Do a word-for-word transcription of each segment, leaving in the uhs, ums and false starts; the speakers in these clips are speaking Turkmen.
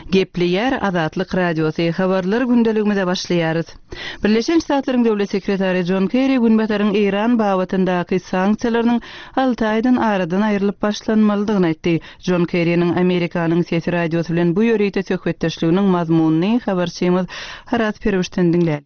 Gepli yer Azatlyk Radiosu habarlar gündeligimizde başlaýarys. Birleşen Ştatlaryň Döwlet Sekretary John Kerry günbataryň Iran babatyndaky sanksiýalarynyň alty aýdan aradan aýrylyp başlanmalydygyny aýtdy. John Kerry'niň Amerikanyň Sesi Radiosu bilen bu ýörüýte söhbetdeşliginiň mazmunyny habarçymyz Harat Perwişden dinlädi.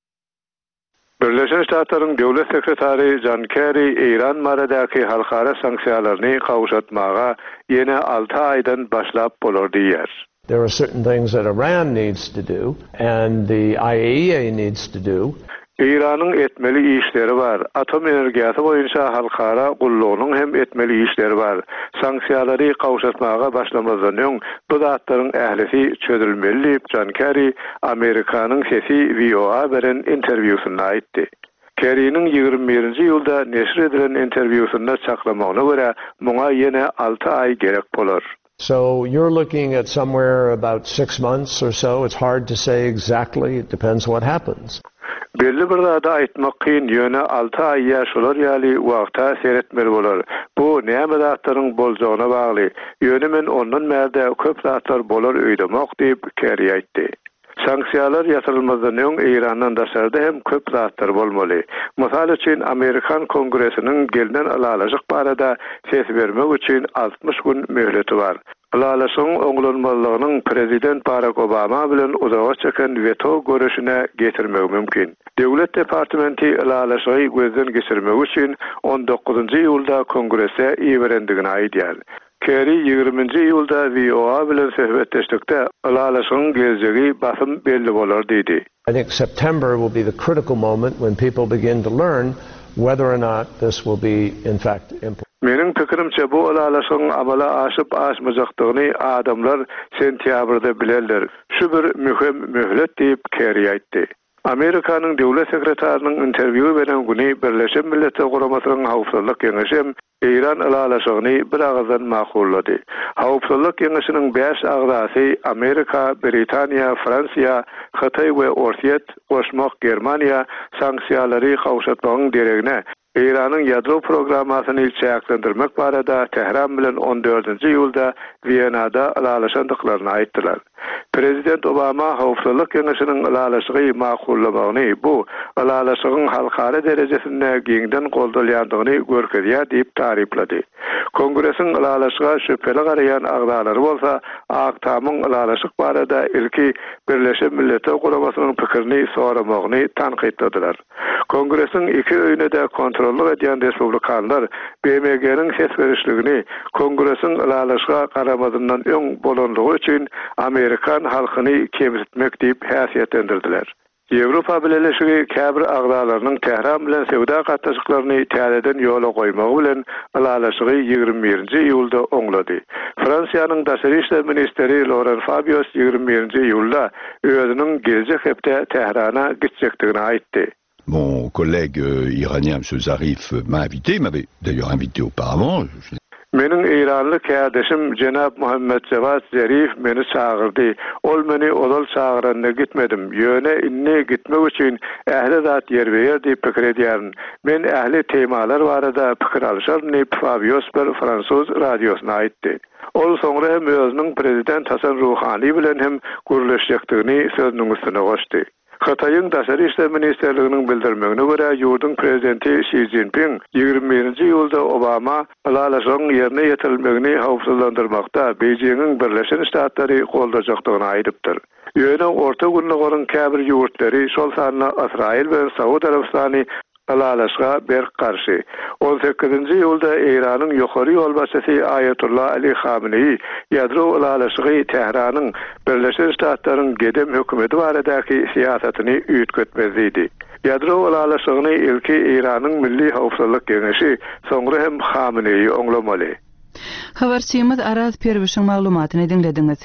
Birleşen Ştatlaryň Döwlet Sekretary John Kerry Iran baradaky halkara sanksiýalaryny gawşatmaga ýene alty aýdan başlap bolar diýer. There are certain things that Iran needs to do and the I A E A needs to do. İran'ın etmeli işleri var. Atom enerjisi boyunca halkara gullugynyň hem etmeli işleri var. Sanksiýalary gawşatmaga başlamazdan öň bu zatlaryň ählisi çözülmeli diýip John Kerry Amerikanyň Sesi V O A beren interwýusynda aýtdy. Kerry'nin ýygrimi birinji ýylda neşr edilen interwýusynda çaklamagyna görä muňa ýene alty aý gerek bolar. So you're looking at somewhere about six months or so. It's hard to say exactly. It depends what happens. Belli bir zada aýtmak kyn ýöne alty aý ýaşular ýaly wagta seretmeli bolar. Bu näme zatlaryň boljagyna bagly. Ýöne men ondan märde köp zatlar bolar öýdemek diýip Kerry aýtdy. Sanksiýalar ýatyrylmazdan öň Irandan daşarda hem köp zatlar bolmaly. Mysal üçin Amerikan Kongresiniň gelden alalaşyk barada ses bermek üçin altmış gün möhleti bar. Alalaşyň oňlanmalygynyň prezident Barack Obama bilen uzağa çeken veto görüşine getirmek mümkin. Döwlet departamenti alalaşygy gözden geçirmek üçin on dokuzunji ýylda Kongresse iýerendigini aýdýar. Kerry ýygrimiňji ýylda V O A bilen söhbetdeşlikde alalaşygyň geljegi basym belli bolar diýdi. I think September will be the critical moment when people begin to learn whether or not this will be in fact implemented. Menin pikirimçe bu alalaşygyň amala aşyp aşmajakdygyny adamlar sentýabrda bilerler. Şu bir mühim möhlet diýip Kerry aýtdy. Amerikanyň Döwlet Sekretärining interwýu beren güni Birleşen Milletler Guramasynyň Hawpsuzlyk Geňeşi İran alalaşygyny bir agzdan maqullady. Hawpsuzlyk Geňeşiniň beş agzasy Amerika, Britaniýa, Fransiýa, Hataý we Orsiýet, Goşmak Germaniýa sanksiýalary gawşatmagyň deregine İran'ın yadro programmasını çäklendirmek barada Tehran bilen on dördünji ýylda Viyanada alalaşandyklaryny aýtdylar. Prezident Obama Hawpsuzlyk Geňeşiniň alalaşygy maqullamagyny bu alalaşygyň halkara derejesinde giňden goldalýandygyny görkezýär diýip tariflady. Kongresiň alalaşyga şüpheli garaýan agdalary bolsa, Aktamyň alalaşyk barada ilki Birleşen Milletler Guramasynyň pikirini soramagyny tanqidlediler. Kongresiň iki öýünde kontrolluk edýän respublikanlar B M G'niň ses berişligini Kongresiň alalaşyga garamadyndan öň bolanlygy üçin Amerikan halkyny kemsitmek diýip häsiýetlendirdiler. Ýewropa Birleşigi käbir agdalarynyň Tehran bilen sewda gatnaşyklaryny täzeden ýola goýmagy bilen alalaşygy ýygrimi birinji ýylda oňlady. Fransiýanyň daşary işler ministeri Laurent Fabius ýygrimi birinji ýylda özüniň geljek hepde Tehrana gitjekdigini aýtdy. Mon collègue euh, iranien, M. Zarif, m'a invité, m'avait d'ailleurs invité auparavant. Menin İranly kädeşim Jenab Muhammed Javad Zarif meni çağırdy. Ol meni olal çağıranda gitmedim. Ýöne inne gitmek üçin ähli zat ýer berýär diýip pikir edýärin. Men ähli temalar barada pikir alşar diýip Fabius bir Fransuz radiosyna aýtdy. Ol soňra hem özüniň prezident Hasan Ruhani bilen hem görüşjekdigini sözüniň üstüne goşdy. Hataýyň daşary işler ministerliginiň bildirmegine görä ýurdun prezidenti Xi Jinping ýygrimi birinji ýylda Obama alalaşygyň ýerine ýetirilmegini hawpsuzlandyrmakda Beijing'iň Birleşen Ştatlary goldajakdygyny aýdypdyr. Ýöne orta günlügiň käbir ýurtlary şol sanyna Israil we Saudi Arabistany alalaşyga berk karşı. on sekizinji ýylda Iranyň ýokary ýol başçysy Ayatullah Ali Khamenei ýadro alalaşygy Tehranyň Birleşen Ştatlaryň gedem hökümeti baradaky siýasatyny üýtgetmezdi. Ýadro alalaşygyny ilki Iranyň Milli Hawpsuzlyk Geňeşi, soňra hem Khamenei oňlamaly. Habarçymyz Araz Perwişiň maglumatyny dinlediňiz.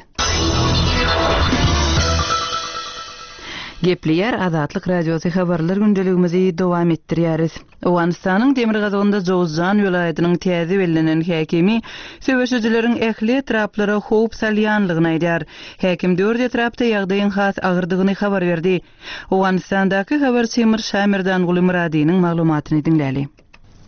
Gepli yer Azatlyk Radiosu habarlar gündeligimizi dowam etdirýäris. Owganistanyň Demirgazagynda Jowzjan welaýatynyň täze bellenen häkimi söwüşçileriň ähli etraplara howp salýanlygyny aýdýar. Häkim dört etrapda ýagdaýyň has agyrdygyny habar berdi. Owganistandaky habarçymyr Şamirdan Gulumradynyň maglumatyny dinläli.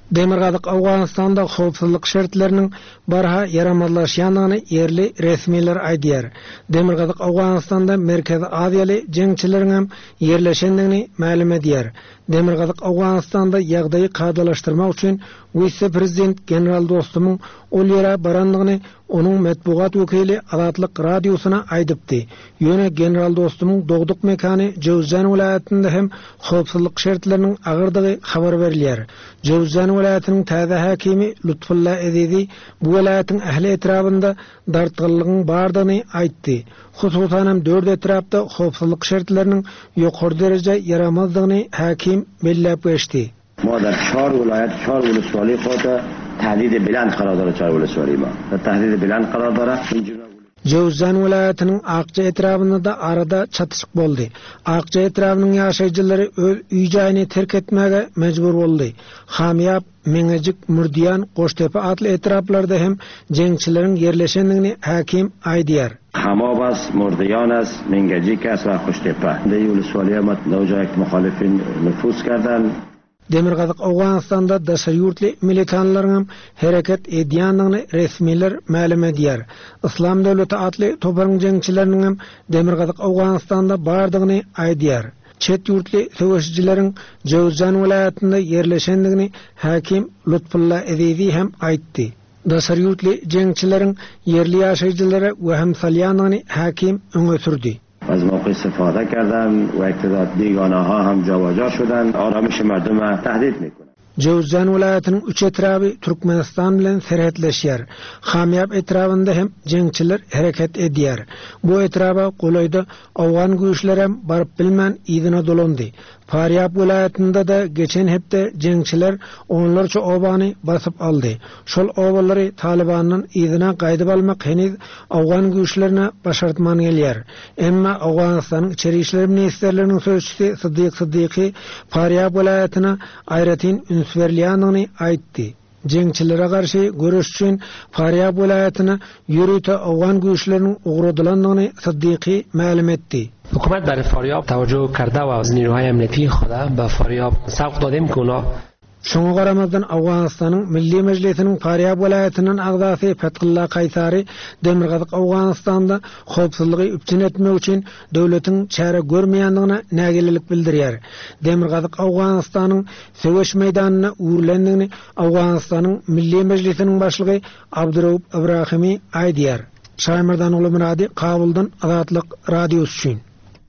Demirgazyk Awganistanda howpsuzlyk şertleriniň barha yaramazlaşýanyny yerli resmiler aýdýar. Demirgazyk Awganistanda Merkezi Aziýaly jeňçileriň hem yerleşendigini ma'lum edýär. Demirgazyk Awganistanda ýagdaýy kadalaşdyrmak üçin vice-prezident general dostumyň ol ýere barandygyny onun metbuat wekili Azatlyk radiosuna aýdypdy. Ýöne general dostumyň dogduk mekany Jowzjan vilayatynda hem howpsuzlyk şertleriniň agyrdygy habar berilýär. Jowzjan vilayatynyň täze hakimi Lutfulla Ezizi bu vilayatyň ähli etrabynda dartgyllygyň bardygyny aýtdy. Hususan hem dört etrapda howpsuzlyk şertleriniň ýokary derejede yaramazdygyny hakim belläp geçdi. ما در چهار ولایت چهار ولسوالی خود تهدید بلند قرار داره. چهار ولسوالی ما تهدید بلند قرار داره. Jowzjan vilayatynyň Akça etrabynda da arada çatışyk boldy. Akça etrabynyň ýaşaýjylary öz üýjaýyny terk etmäge mejbur boldy. Hamyap, Meňejik, Murdiýan, Goştepe atly etraplarda hem jeňçileriň yerleşendigini hakim aýdýar. Hamabas, Murdiýanas, Meňejik ve Goştepe. De ولسوالی ما نوجایک مخالفین nüfus کردن. Demirgazyk Awganistanda daşary ýurtly militanlaryň hereket edýändigini resmiler ma'lum edýär. Islam döwleti atly toparyň jeňçileriniň hem Demirgazyk Awganistanda bardygyny aýdýar. Çet ýurtly söwüşçileriň Jowzjan vilayatynda yerleşendigini hakim Lutfulla Ezizi hem aýtdy. Daşary ýurtly jeňçileriň yerli ýaşaýjylary we hem salýanyny hakim öňe sürdi. از موقع استفاده کردن و اقتدار بیگانه ها هم جابجا شدن آرامش مردم را تهدید میکنند. Jowzjan vilayatynyň üç etraby Türkmenistan bilen serhetleşýär. Hamyap etrabynda hem jeňçiler hereket edýär. Bu etraba golayda Awgan güýçleri hem baryp bilmän ýygyna dolandy. Faryab vilayatynda da geçen hepde jeňçiler onlarça obany basyp aldy. Şol obalary Talibanyň ýygyna gaýdyp almak heniz Awgan güýçlerine başartman gelýär. Emma Awganistanyň içeri işler ministrleriniň sözçüsi Siddiq Siddiqi Faryab vilayatyna aýratyn ünsberliýanyny aýtdy. Jeňçilere garşy görüş üçin Faryab vilayatyna ýürüte Awgan güýçleriniň ugradylandygyny Siddiqi ma'lum etdi. حکومت برای فاریاب توجه کرده و از نیروهای امنیتی خود به فاریاب سوق دادیم که اونا Şoňa garamazdan Awganistanyň Milli Mejlisiniň Faryab vilayatynyň agzasy Fethulla Kaysary Demirgazyk Awganistanda howpsuzlygy üpçün etmek üçin döwletiň çäre görmeýändigine nägelelik bildirýär. Demirgazyk Awganistanyň söwüş meýdanyna uğurlandygyny Awganistanyň Milli Mejlisiniň başlygy Abdurrahim Ibrahimi aýdýar. Şaýmyrdan uly Muradi Kabuldan Azatlyk radiosu üçin.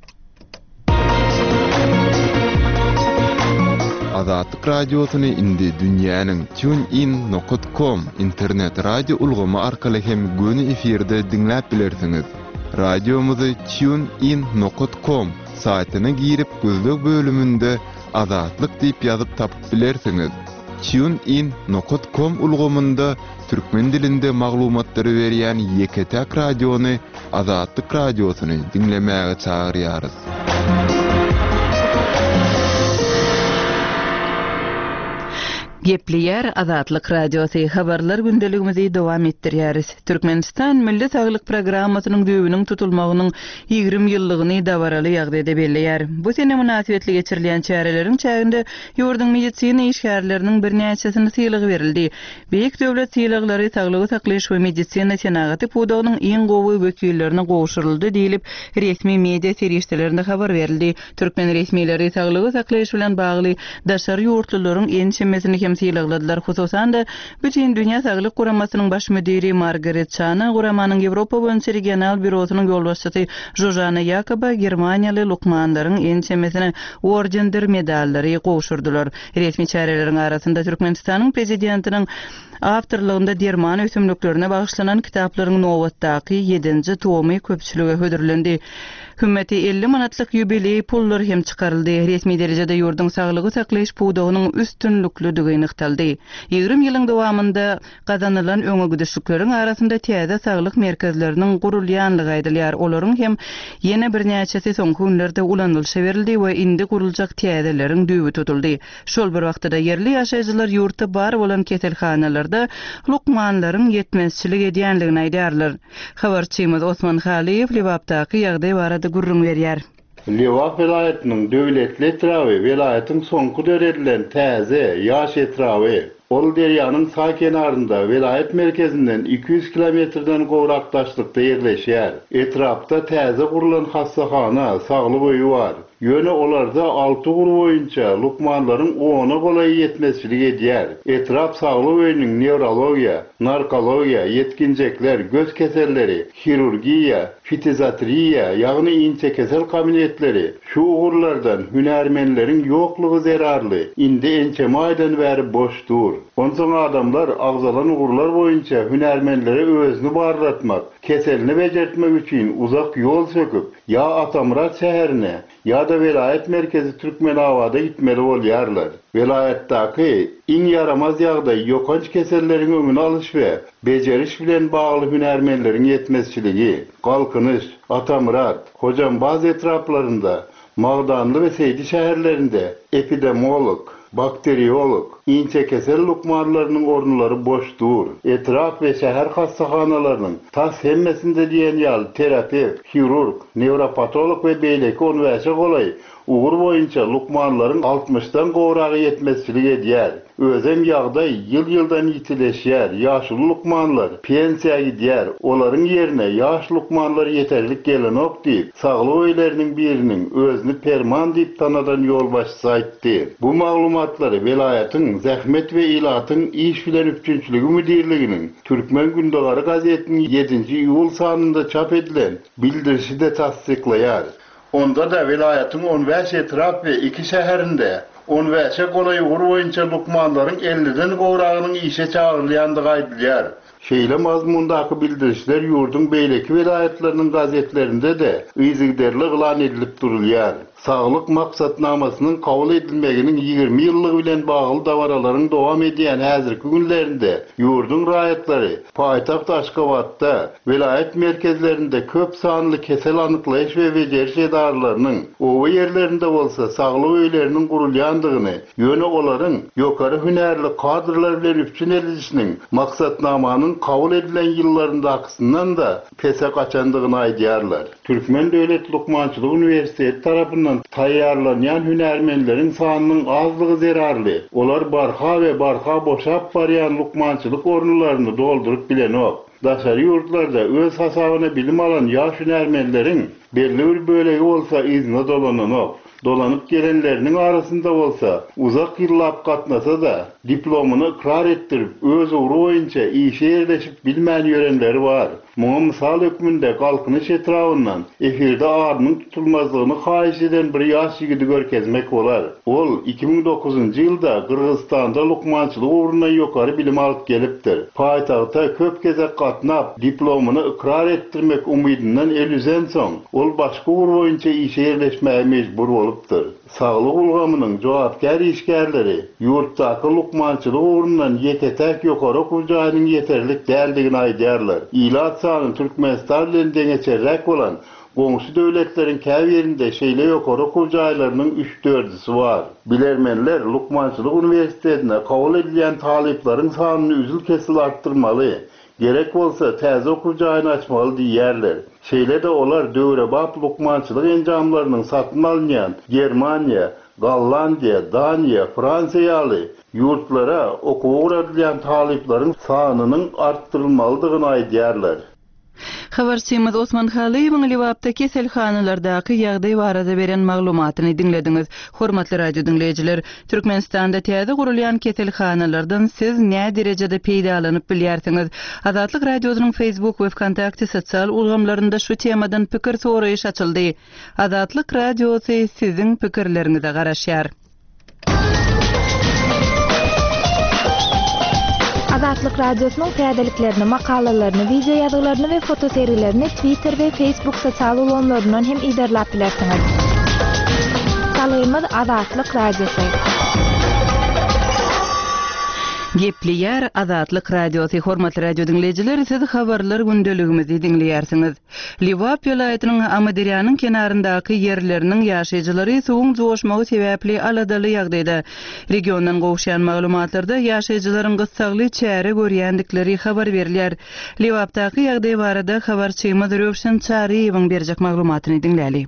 Azatlyk radiosyny indi dünýäniň TuneIn nokta com internet radio ulgamy arkaly hem göni efirde dinläp bilersiňiz. Radiomuzy TuneIn nokta com saýtyna girip gözlük bölümünde Azatlyk diýip ýazyp tapyp bilersiňiz. TuneIn nokta com ulgamynda türkmen dilinde maglumatlary berýän Yeketek radiony Azatlyk radiosyny dinlemäge çagyrýarys. Gepliýär Azatlyk radiosu habarlar gündeligimizi dowam etdirýäris. Türkmenistan Milli Saglyk Programmasynyň düýbüniň tutulmagynyň ýygrimi ýyllygyny dabaraly ýagdaýda belleýär. Bu sene münasibetli geçirilýän çäreleriň çäginde ýurdun medisina işgärleriniň bir näçesine syýlygy berildi. Beýik döwlet syýlyglary saglygy saklaýyş we medisina senagaty pudagynyň iň gowy wekillerine gowşuruldy diýilip resmi media serişdelerinde habar berildi. Türkmen resmileri saglygy saklaýyş bilen bagly daşary ýurtlylaryň ençemesini syýlykladylar. Hususan da bütün dünýä saglyk guramasynyň baş müdiri Margaret Chana guramanyň Ýewropa boýunça regional bürosynyň ýolbaşçysy Jojana Yakoba Germaniýaly lukmanlaryň ençemesine ordendir medallary gowşurdular. Resmi çäreleriň arasynda Türkmenistanyň prezidentiniň awtorlygynda derman ösümliklerine bagyşlanan kitaplaryň nowatdaky ýedinji tomy köpçülige hödürlendi. Hümeti elli manatlyk ýubiley pullar hem çykaryldy. Resmi derejede ýurdun saglygy saklaýyş pudagynyň üstünlüklüdigi ynykdaldy. ýygrimi ýylyň dowamında gazanylan öňe gidişlikleriň arasynda täze saglyk merkezleriniň gurulýanlygy aýdylýar. Olaryň hem ýene bir näçesi soňky günlerde ulanylşa berildi we indi guruljak täzeleriň düýbi tutuldy. Şol bir wagtda yerli ýaşaýjylar ýurtda bar bolan keselhanalarda lukmanlaryň ýetmezçilik edýänligini aýdýarlar. Habarçymyz Osman Haliýew Liwapdaky ýagdaý barada gurrun berýär. Liwap vilayatynyň döwletli etraby, vilayatyň soňky döwredilen täze ýaş etraby Ol deryanın sağ kenarında vilayet merkezinden iki yüz kilometreden gowrakdaşlykda yerleşýär. Etrapda täze gurulan hassahana, saglyk öýü var. Yöne olarda altı gur boyunca lukmanların ona golay yetmezçilik edýär. Etrap saglyk öýüniň neurologiya, narkologiya, yetkinjekler, göz keselleri, hirurgiya, fitizatriya, ýagny inçe kesel kabinetleri, şu ugurlardan hünärmenleriň ýoklugy zerarly. Indi ençe maýdan bäri boşdur. Onsoň adamlar agzalan ugurlar boyunca hünärmenlere özünü barratmak, keselini bejertmek üçin uzak ýol söküp, ya Atamrat şäherine, ya da vilayet merkezi Türkmenawada gitmeli bolýarlar. Vilayetdaki iň yaramaz ýagdaý ýokanç keselleriň öňüne alyş we bejeriş bilen bagly hünärmenleriň yetmezçiligi, galkynyş, Atamrat, Hojambaz etraplarında, Magdanly we Seydi şäherlerinde epidemiolog, bakteriolog, inçe kesel lukmanlarynyň ornulary boşdur. Etraf we şäher hassahanalarının tas hemmesinde diýen ýaly terapevt, hirurg, neuropatolog we beýleki on beşe golay ugur boyunca lukmanlaryň altmışdan gowragy yetmezçilik edýär. Özem ýagdaý ýyl-ýyldan ýitileşýär. Ýaşly lukmanlar pensiýa gidýär. Olaryň ýerine ýaş lukmanlar ýeterlik gelenok diýip, saglyk öýleriniň biriniň özüni perman diýip tanadan ýol başçysy aýtdy. Bu maglumatlary vilayatyň Zähmet we ilatyň iş bilen üçinçiligi müdirliginiň Türkmen Gündogary gazetiniň ýedinji iýul sanynda çap edilen bildirişi de tasdiklaýar. Onda da vilayatyň on beş etrap we iki şäherinde on beşe golay ugur boyunca lukmanlaryň elliden gowragynyň işe çağırylýandygy aýdylýar. Şeýle mazmundaky bildirişler ýurdun beýleki vilayatlarynyň gazetlerinde de ýyzygderli gylan edilip durulýar. Saglyk maksatnamasynyň kabul edilmeginiň ýygrimi ýyllygy bilen bagly dawaralaryň dowam edýän häzirki günlerinde ýurdun raýatlary paýtaxt Aşgabatda vilayet merkezlerinde köp sanly kesel anyklaýyş we bejeriş edarlarynyň owa ýerlerinde bolsa saglyk öýleriniň gurulýandygyny, ýöne olaryň ýokary hünärli kadrlar bilen üpçün edilişiniň maksatnamanyň kabul edilen ýyllaryndakysynan da pese gaçandygyny aýdýarlar. Türkmen Döwlet Lukmançylyk Uniwersiteti tarapyndan taýýarlanýan hünärmenleriň sanynyň azlygy zerarly. Olar barha we barha boşap barýan lukmançylyk ornularyny doldurup bilenok. Daşary ýurtlarda öz hasabyna bilim alan ýaş hünärmenleriň belli bir bölegi bolsa izne dolananok. Dolanıp gelenlerinin arasında olsa, uzak yıllap katnasa da diplomunu ikrar ettirip öz uğru boyunca işe yerleşip bilmeyen yörenleri var. Muňa misal hükmünde galkynyş etrafından efirde arnyň tutulmazlygyny haýyş eden bir ýaş ýigidi görkezmek bolar. Ol iki bin dokuzunji ýylda Kırgızstanda lukmançylyk ugruna ýokary bilim alyp gelipdir. Paýtagta köp gezek gatnap diplomunu ikrar ettirmek umydynyň elüzen soň ol başga ugur boyunca işe yerleşmäge mejbur bolupdyr. Saglyk ulgamynyň jogapkar işgärleri ýurtdaky lukmançylyk ugrundan ýeketek ýokary okuw jaýynyň ýeterlik däldigini aýdýarlar. Ilat sany Türkmenistan bilen deňeçerek bolan goňşy döwletleriň käbirinde şeýle ýokary okuw jaýlarynyň üç dördüsi var. Bilermenler Lukmançylyk Uniwersitetine kabul edilen talyplaryň sanyny üzül kesil artdyrmaly. Gerek bolsa täze okuw jaýyny açmaly diýerler. Şeýle de olar döwrebap lukmançylyk enjamlarynyň satyn alynýan Germaniýa, Gollandiýa, Daniýa, Fransiýa ýaly ýurtlara okuw öwredilýän talyplaryň sanynyň artdyrylmalydygyny aýdýarlar. Habarçymyz Osman Halyýewiň Liwapda keselhanalardaky ýagdaý barada beren maglumatyny dinlediňiz. Hormatly radio dinleýijiler, Türkmenistanda täze gurulýan keselhanalardan siz näme derejede peýdalanyp bilýärsiňiz? Azatlyk radiosynyň Facebook we Kontakty sosial ulgamlarynda şu temadan pikir soraýyş açyldy. Azatlyk radiosy siziň pikirleriňize garaşýar. Azatlyk radiosynyň täzeliklerini, makalalaryny, video ýazgylaryny we foto serilerini Twitter we Facebook sosial ulgamlaryndan hem iderlap bilersiňiz. Salaýymyz Azatlyk radiosy. Gepliyar Azatlyk radiosy. Hormatly radio dinleýijiler, siz habarlar gündeligimizi dinleýärsiňiz. Liwap ýylatynyň Amadiriýanyň kenaryndaky ýerleriniň ýaşaýjylary suwuň joşmagy sebäpli aladaly ýagdaýda regiondan gowşan maglumatlarda ýaşaýjylaryň gyssagly çäre görýändikleri habar berilýär. Liwapdaky ýagdaý barada habarçymyz Röwşen Çaryýewiň berjek maglumatyny dinläli.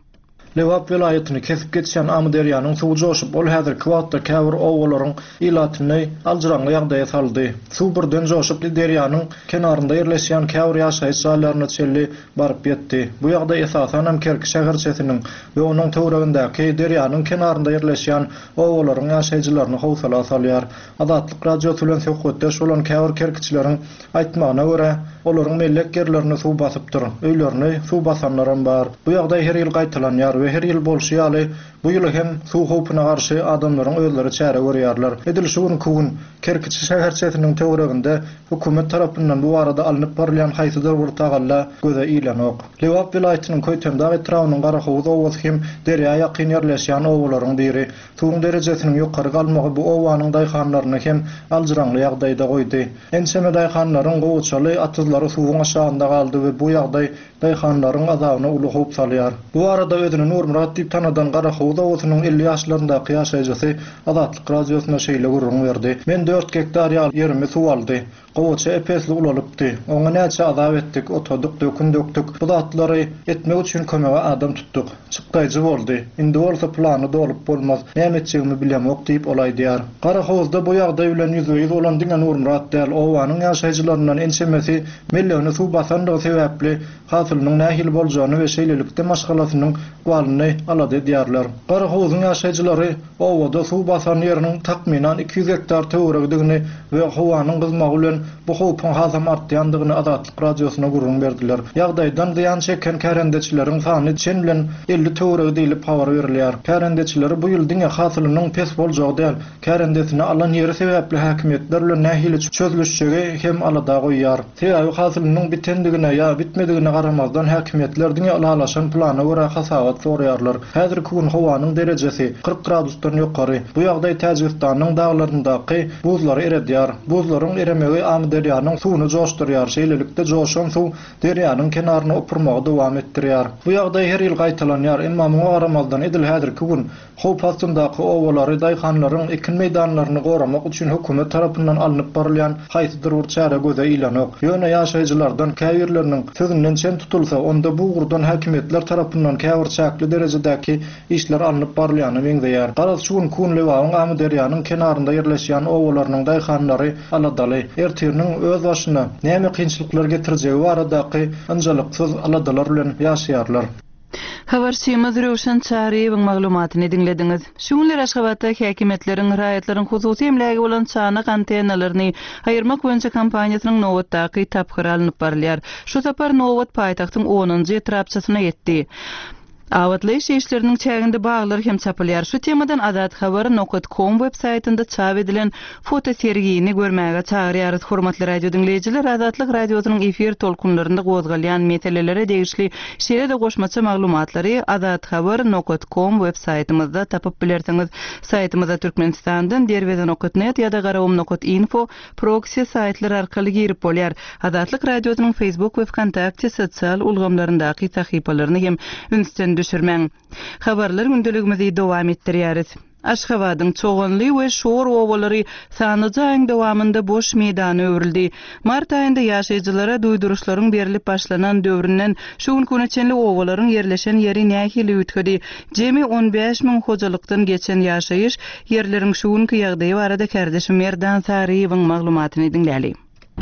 Lewap vilayatyny kesip geçen Amuderyanyň suwy joşup ol häzir kwatda käwir owalaryň ilatyny aldyranly ýagdaýa saldy. Suw birden joşup deryanyň kenarynda ýerleşýän käwir ýaşaýyş ýerlerine çelli baryp ýetdi. Bu ýagdaý esasan hem Kerki şäherçesiniň we onuň töweregindäki deryanyň kenarynda ýerleşýän owalaryň ýaşaýjylaryny howsala salýar. Adatlyk radio bilen söhbetde şolan käwir kerkiçileriň aýtmagyna görä, olaryň mellek yerlerini suw basypdyr. Öýlerini suw basanlar bar. Bu ýagdaý her ýyl gaýtalanýar we her ýyl bolşýaly. Bu ýyl hem suw howpyna garşy adamlaryň özleri çäre görýärler. Edil şuň kugun Kerkiçi şäherçesiniň töwereginde hökümet tarapyndan bu arada alınıp barlayan haýsydyr bir tagalla göze ilanok. Lewap vilayatynyň Köýtemdäki Trawnyň Garahovuz owazy hem derýa ýakyn ýerleşýän owalaryň biri. Suwuň derejesiniň ýokary galmagy bu owanyň daýhanlaryny hem aldyranly ýagdaýda goýdy. Enseme daýhanlaryň gowçaly atyzlary suwuň aşagynda galdy we bu ýagdaý daýhanlaryň azabyny ulugyp salýar. Bu arada özüni Nurmurat diýip tanadan Garahovuz owazynyň elli ýaşlaryndaky ýaşaýjysy Adatlyk radiosyna şeýle gurrun berdi. Men dört hektar ýer ýerimi suw aldy. Gowça epesli ulalypdy. Oňa näçe azap etdik, oturduk, dökün döktük. Bu datlary etmek üçin kömege adam tuttuk. Çykdaýjy boldy. Indi bolsa plany dolup bolmaz. Näme etjegimi bilemok diýip olay diýär. Garahovuzda bu ýagdaý bilen ýüzüňiz bolan diňe Nurmurat däl owanyň ýaşaýjylaryndan ençemesi milliony suw basandygy sebäpli hasylynyň nähil boljagyny we şeýlelikde maşgalasynyň walyny alady diýerler. Garahovuzyň ýaşaýjylary owada suw basan ýeriniň takminan iki yüz hektar töweregdigini we howanyň gyzmagy bilen bu howpyň hazam artýandygyny Adatlyk radiosyna gurrun berdiler. Ýagdaýdan ziýan çeken kärendeçileriň sany çen bilen elli töwereg diýilip habar berilýär. Kärendeçileri bu ýyl diňe hasylynyň pes boljagy däl, kärendesini alan ýeri sebäpli häkimetler bilen nähili çözülüşjegi hem alada goýýar. Sebäbi hasylynyň bitendigine ýa bitmedigine garamazdan häkimetler diňe alalaşan plana görä hasabat sorýarlar. Häzirki gün howanyň derejesi kırk gradusdan ýokary. Bu ýagdaý Täjikistanyň daglaryndaky buzlary eredýär. Buzlaryň eremegi Amuderyanyň suwuny joşdurýar. Şeýlelikde joşan suw deryanyň kenaryna opurmagy dowam etdirýär. Bu ýagdaý her ýyl gaýtalanýar. Emma muňa garamazdan edil häzirki gün howp astyndaky owalary daýhanlaryň ekin meýdanlaryny goramak üçin hökümet tarapyndan alınıp barylýan haýsydyr bir çäre göze ilanok. Ýöne ýaşaýjylardan käwirleriniň sözünden çen tutulsa, onda bu gurdan häkimetler tarapyndan käwir çäkli derejedäki işler alınıp barylýany meňzeýär. Garaz şuň kun Lewaň Amuderyanyň kenarynda ýerleşýän owalarynyň daýhanlary aladaly ertirniň öz başyna näme kynçylyklar getirjegi baradaky anjalyksyz aladalar bilen ýaşaýarlar. Habarçymyz Röşen Çariýewiň maglumatyny dinlediňiz. Şuňlar Aşgabatda häkimetleriň raýatlariň hususy emlägi bolan çanyk antennalaryny aýyrmak boýunça kampaniýasynyň Nowatdaky taphyr alınıp barylýar. Şu tapar Nowat paýtagtyň onunjy etrapçasyna ýetdi. Awatlaýyş işleriniň çäginde baglar hem çapylýar. Şu temadan Adat Habar nokta com web saytynda çap edilen foto sergiyini görmäge çagyrýar. Hormatly radio dinleýijiler, Adatlyk radiosynyň efir tolkunlarynda gozgalýan meselelere degişli şeýle de goşmaça maglumatlary adat habar nokta com web saytymyzda tapyp bilersiňiz. Saytymyza Türkmenistandan derweden nokta net ýa-da garawum nokta info proxy saytlar arkaly girip bolýar. Adatlyk radiosynyň Facebook we Kontakte sosial ulgamlaryndaky sahypalaryny hem ünsden düşürmäň. Habarlar gündeligimizi dowam etdirýäris. Aşgabatyň çoğunly we şor owalary sanyjy aýyň dowamında boş meýdany öwrildi. Mart aýynda ýaşaýjylara duýduruşlaryň berilip başlanan döwründen şu gün köneçenli owalaryň ýerleşen ýeri nähili ütgedi. Jemi on beş miň hojalykdan geçen ýaşaýyş ýerleriň şu günki ýagdaýy barada kardeşim Merdan Sarıyewiň maglumatyny dinläli.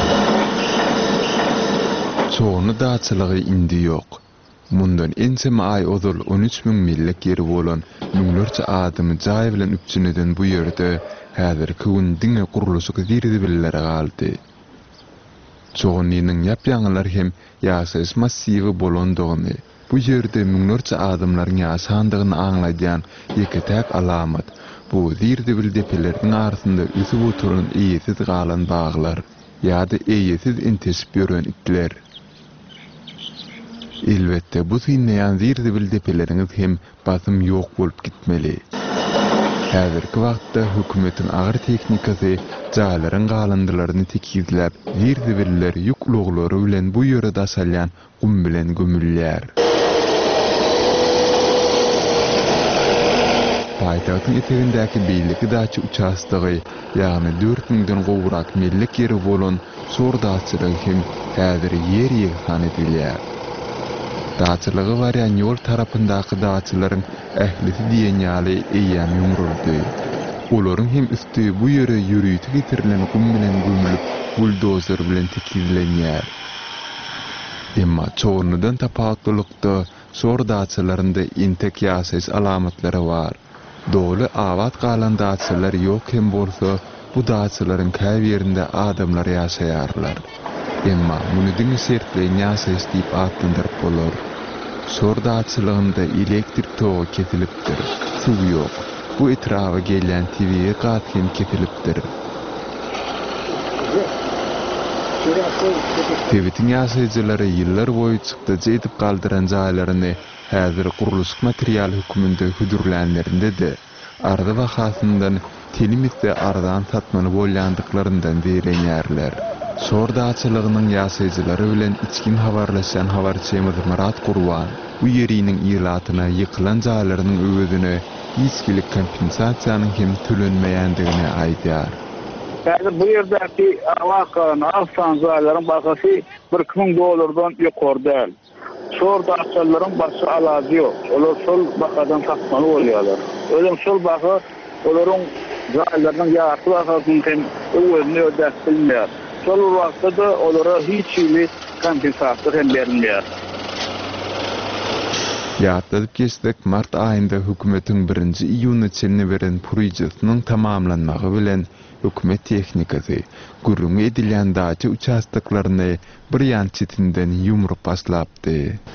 Çoğunu daçylygy indi ýok. Mundan enseme ay odul on üç miň millek ýeri bolan müňlerçe adamy jaý bilen üpçüneden bu ýerde häzirki gün diňe guruluşy girdi biller galdy. Çoğunynyň ýapýanlar hem ýaşaýyş massiwy bolandygyny, bu ýerde müňlerçe adamlaryň ýaşandygyny aňlaýan ýeketäk alamat. Bu girdi bil depeleriniň arasynda üsüp oturan eýesiz galan baglar, ýa-da eýesiz intesip ýören itler. Elbette bu sinneýän zirdi bil depeleriniz hem basym ýok bolup gitmeli. Häzirki wagtda hökümetiň agyr teknikasy jaýlaryň galandylaryny tekizläp, zirdi biller ýük uloglary bilen bu ýöre daşalýan gum bilen gömülýär. Paýtagtyň etegindäki beýleki daçy uçastygy, ýagny dört miňden gowrak millek ýeri bolan Sordaçylyk hem häzir ýer ýegan edilýär. Dağçılığı varyan yol tarapındaky dağçylaryň ählisi diýen ýaly eýýän ýumruldy. Olaryň hem üstü bu ýere ýürüýti getirilen gum bilen gömülüp buldozer bilen tekizlenýär. Emma çoğunludan tapatlılıkda sor dağçylarynda intek ýasaýys alamatlary bar. Dolu awat galan dağçylar ýok hem bolsa bu dağçylaryň käy ýerinde adamlar ýaşaýarlar. Emma muny diňe sertleýän ýasaýys diýip atlandyryp bolar. Sor dağçylygynda elektrik togy kesilipdir. Suw ýok. Bu etrafa gelen T V'ye gatken kesilipdir. Tebitin ýaşaýjylary ýyllar boýy çykdyjy edip galdyran jaýlaryny häzir guruluş material hökümünde hüdürlänlerinde de arda wagtyndan telimizde ardan satmany bolýandyklaryndan berenýärler. Sor dağçylygynyň ýaşaýjylary bilen içkin habarlaşan habarçymyz Murat Gurban bu ýeriniň ýylatyna ýykylan jaýlarynyň öwedine hiçkilik kompensasiýanyň hem tölenmeýändigini aýdýar. Häzir bu ýerdäki awakaň alsan jaýlaryň bahasy bir iki ming dollardan ýokardy. Sor dağçylaryň başy alagy ýok. Olar şol bakadan satmaly bolýarlar. Öňe şol baky olaryň jaýlarynyň ýaky bahasyny hem öwedine ödäp bilmeýär. Şol wagtda olara hiç ýyly kompensasiýa hem berilmeýär. Ýatladyp geçdik mart aýynda hökümetiň birinji iýuny çelini beren projesynyň tamamlanmagy bilen hökümet tehnikasy gurrun edilen daçy uçastaklaryny bir ýan çetinden ýumrup baslapdy.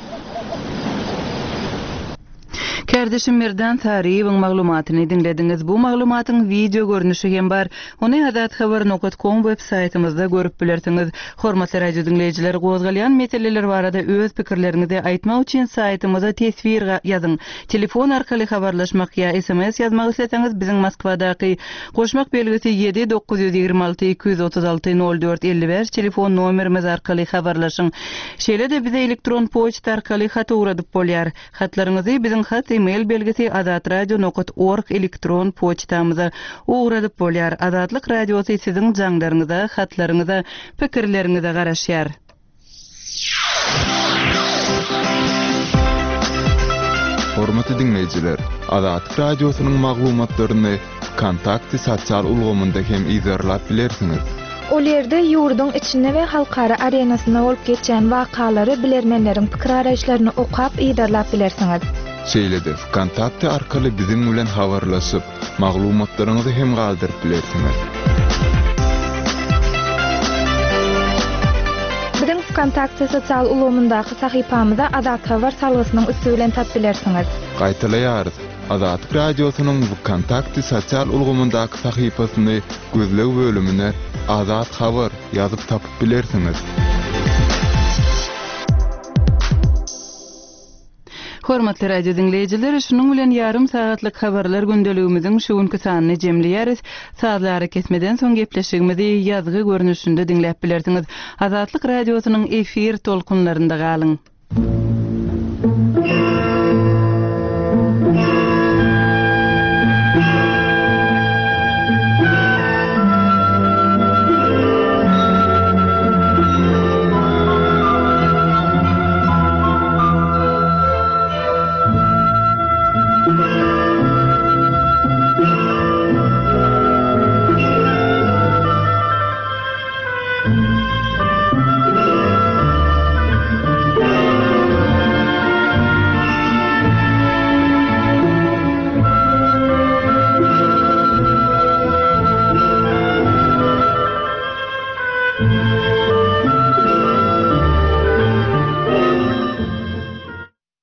Kardeşim Merdan Tariýewiň maglumatyny dinlediňiz. Bu maglumatyň video görnüşi hem bar. Ony azat habar nokta com web saytymyzda görüp bilersiňiz. Hormatly radio dinleýijiler, gozgalýan meseleler barada öz pikirleriňizi aýtmak üçin saytymyza tesvir ýazyň. Telefon arkaly habarlaşmak ýa S M S ýazmak isleseňiz biziň Moskwadaky goşmak belgisi ýedi dokuz ýüz ýigirme alty iki ýüz otuz alty nol dört elli beş telefon nomerimiz arkaly habarlaşyň. Şeýle de bize elektron poçta arkaly hat uradyp bolýar. Hatlaryňyzy biziň hat e-mail belgisi azatradio nokta org elektron poçtamyza uradyp bolýar. Azatlyk radiosy siziň jaňlaryňyza, hatlaryňyza, pikirleriňize garaşýar. Hormatly dinleýijiler, Azatlyk radiosynyň maglumatlaryny kontakty sosial ulgamynda hem izarlap bilersiňiz. Ol ýerde ýurduň içinde we halkara arenasyna bolup geçen wakalary bilermenleriň pikir araýşlaryny okap izarlap bilersiňiz. Şeýlede kontakty arkaly biziň bilen habarlaşyp, maglumatlaryňyzy hem galdyryp bilersiňiz. Biziň kontakty sosial ulgamyndaky sahypamyza Azat Habar salgysynyň üstü bilen tap bilersiňiz. Gaýtalaýarys. Azatlyk radiosynyň bu kontakty sosial ulgamyndaky sahypasyny gözleg bölümine Azat Habar ýazyp tapyp bilersiňiz. Hormatly radio dinleýijiler, şunuň bilen ýarym sagatlyk habarlar gündeligimiziň şu günkü sanyny jemleýäris. Saatlary kesmeden soň gepleşigimizi ýazgy görnüşinde dinläp bilersiňiz. Azatlyk radiosynyň efir tolkunlarynda galyň.